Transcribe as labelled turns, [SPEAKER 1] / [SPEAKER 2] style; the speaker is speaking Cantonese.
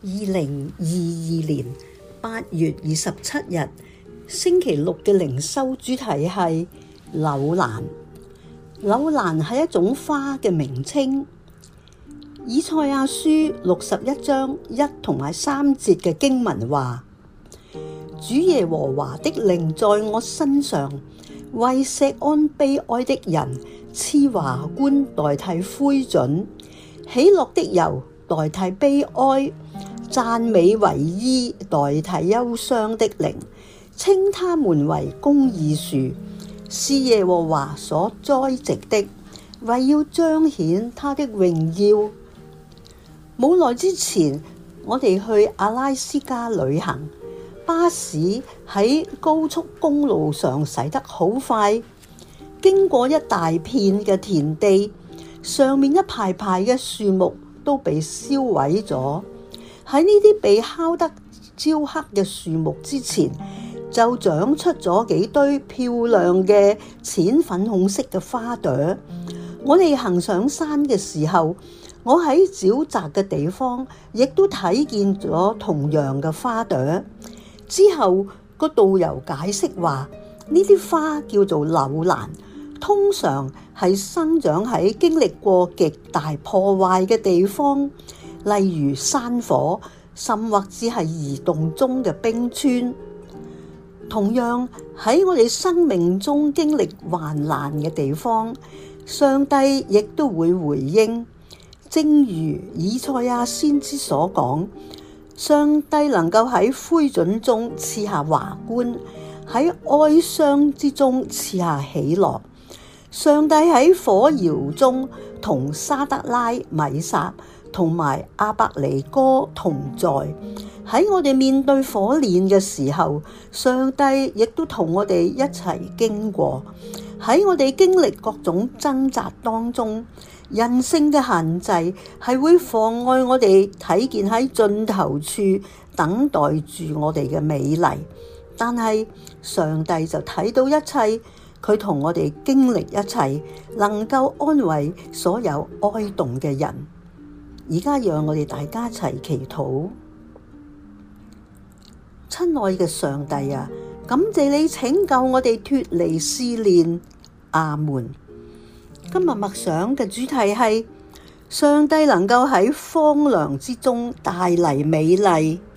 [SPEAKER 1] 2022年8月27日星期六嘅靈修主題係柳蘭。柳蘭係一種花嘅名稱。以賽亞書61章1同埋3節嘅經文話：主耶和華的靈在我身上，為錫安悲哀的人賜華冠代替灰燼，喜樂的油代替悲哀，讚美為衣代替憂傷的靈，稱他們為公義樹，是耶和華所栽植的，為要彰顯他的榮耀。冇耐之前，我哋去阿拉斯加旅行，巴士喺高速公路上駛得好快，經過一大片嘅田地，上面一排排嘅樹木都被燒毀咗。喺呢啲被烤得焦黑嘅樹木之前，就長出咗幾堆漂亮嘅淺粉紅色嘅花朵。我哋行上山嘅時候，我喺沼澤嘅地方亦都睇見咗同樣嘅花朵。之後個導遊解釋話，呢啲花叫做柳蘭，通常係生長喺經歷過極大破壞嘅地方，例如山火，甚或只係移動中嘅冰川。同樣喺我哋生命中經歷患難嘅地方，上帝亦都會回應。正如以賽亞先知所講，上帝能夠喺灰燼中賜下華冠，喺哀傷之中賜下喜樂。上帝喺火窯中同沙得拉、米煞同埋亞伯尼哥同在。喺我哋面對火煉嘅時候，上帝亦都同我哋一齊經過。喺我哋經歷各種掙扎當中，人性嘅限制係會妨礙我哋睇見喺盡頭處等待住我哋嘅美麗，但係上帝就睇到一切，佢同我哋經歷一切，能夠安慰所有哀慟嘅人。而家讓我哋大家一齊祈禱。親愛嘅上帝啊，感謝你拯救我哋脫離試煉。阿門。今日默想嘅主題係上帝能夠喺荒涼之中帶嚟美麗。